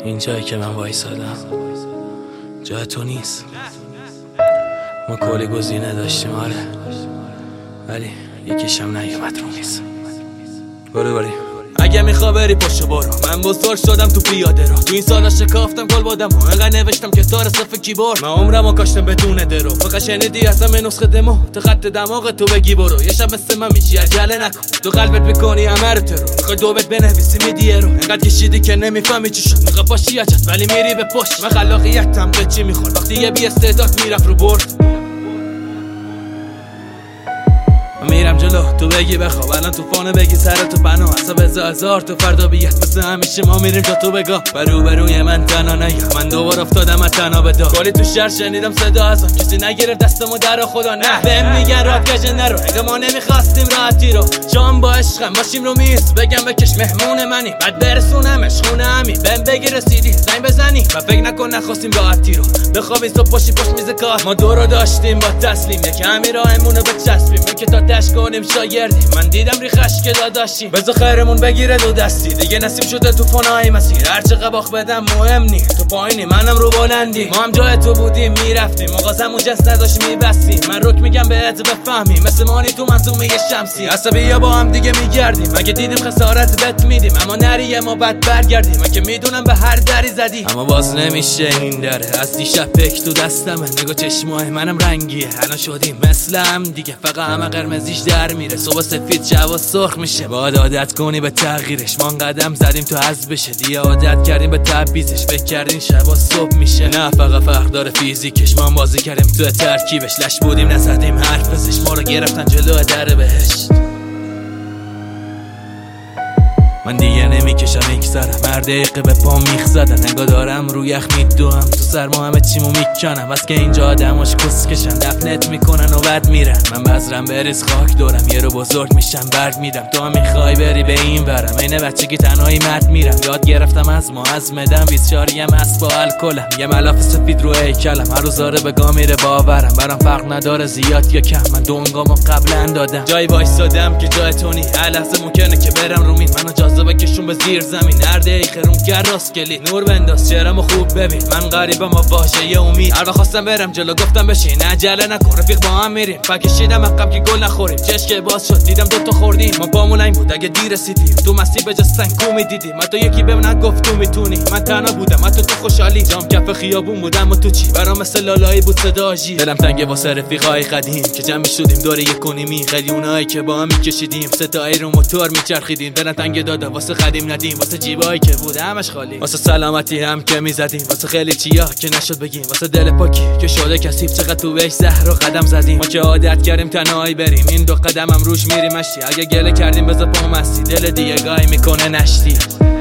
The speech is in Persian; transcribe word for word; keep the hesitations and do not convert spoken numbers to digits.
این جایی که من وایسادم جای تو نیست. ما کلی گزینه داشتیم آره، ولی یکیشم نیومد رو میز. برو بریم. اگه میخوا بری پاشو برو، من بزرگ شدم تو پیاده رو، تو این سالا شکافتم گل بادم و انقدر نوشتم که تار صف کیبورد، من عمرمو کاشتم بدون درو. فقط شنیدی اصلا من نسخه دمو تو خط دماغ تو بگی برو، یه شب مثل من میشی عجله نکن، تو قلبت میکنی همه رو ترو، میخوای دوبت بنویسی میدی رو، انقدر کشیدی که نمیفهمی چی شد، میخوای پاشی عجت ولی میری به پشت. من خلاقیتم به چی میخواد وقتی یه بی استعداد میرفت رو برد. میرم جلو تو بگی بخواب، الان توفانه بگی سر تو پناه، اصلا هزار هزار تو فردا بیاد مثل همیشه ما میریم تا تو بگاه. برو بروی من تنها نیا، من دوبار افتادم از تنها به دار، کلی تو شهر شنیدم صدا ازم کسی نگرفت دستمو در خدا نه. بهم میگن راحت گجه نرو، اگه ما نمیخواستیم راحتی رو شام با عشقم باشیم رو میز، بگم بکش مهمون منی بعد برسونمش خونه همی، بهم بگی رسیدی زنگ بزنی و فکر نکن نخواستیم راحتی رو بخوابیم صبح پاشی پشت میز کار. ما دو رو داشتیم با تسلیم، یک همین راهمونو بچسبیم که تا دش کنیم شاگردی. من دیدم ریخش که داداشی بذار خیرمون بگیره دو دستی، دیگه نصیب شده توفانای مسیر، هر چه قباخ بدم مهم نی، تو پایینی منم رو بلندی، ما هم جای تو بودیم میرفتیم مغازمون جست نداشت میبستیم. من رک میگم بهت بفهمی مثل مانی تو منظومه شمسی، عصبی یا با هم دیگه میگردیم اگه دیدیم خسارت بت میدیم، اما نری ما بعد برگردیم. من که میدونم به هر دری زدی اما باز نمیشه این دره، از دیشب پک تو دستمه، نگاه چشمای منم رنگیه، الان شدیم مثل هم دیگه، فقط همه قرمزیش در میره، صبح سفید شب سرخ میشه. باید عادت کنی به تغییرش، ما قدم زدیم تو حذف بشه، دیگه عادت کردیم به تبعیضش، فکر کردین شبا صبح میشه. نه فقط فرق داره فیزیکش، ما بازی کردیم تو ترکیبش، لش بودیم نزدیم حرف بزش، ما رو گرفتن جلو در بهشت. من دیگه نمیکشم میگذرم، هر دقیقه به پام میخ زدن، نگاه دارم رو یخ میدوم تو سرما همه چیمو میکنم، بس که اینجا آدماش کسکشن دفنت میکنن و بد میرن. من بذرم بریز خاک دورم، یه رو بزرگ میشم برد میدم، تو هم میخوای بری به این ورم، اینه بچگی تنهایی مرد میرم. یاد گرفتم از ما از مدم بیچاریم از با الکلم، یه ملاف سفید رو هیکلم، هر روز آره بگاه میره باورم، برام فرق نداره زیاد یا کم، من دونگامو قبلا دادم، جای وایسادم که جای تو نی، هر لحظه ممکنه که برم رو مین، منو جاذبه بکشون به زیر زمین، هر دقیقه روم گر راست کلی نور بنداز چهرمو خوب ببین، من غریبم و باشه یه امید، هر وقت خواستم برم جلو گفتم بشین عجله نکن رفیق با هم میریم، فکشیدم عقب که گل نخوریم، چشم باز شد دیدم دوتا خوردیم، ما پامون این بود اگه دیر رسیدیم، تو مسیر به جز سنگ میدیدیم، من تو یکی بهم نگفت تو میتونی، من تنها بودم من تو تو خوشحالی، جام کف خیابون بودم و تو چی برام مثل لالایی بود صدا آژیر، دلم تنگه واسه رفیقای قدیم که جمع شدیم دور یک کنیمی، خیلی اونایی که با هم میکشیدیم ستایی رو موتور میچرخیدیم، دلم تنگه دادم واسه قدیم ندیم، واسه جیبایی که بود همش خالی، واسه سلامتی هم که میزدیم، واسه خیلی چیا که نشد بگیم، واسه دل پاکی که شده کثیف چقدر تو بهش زهر و قدم زدیم، ما که عادت کردیم تنهایی بریم، این دو قدم هم روش میریم مشتی، اگه گله کردیم بذار پام مستی، دل دیگه گای میکنه نشتی.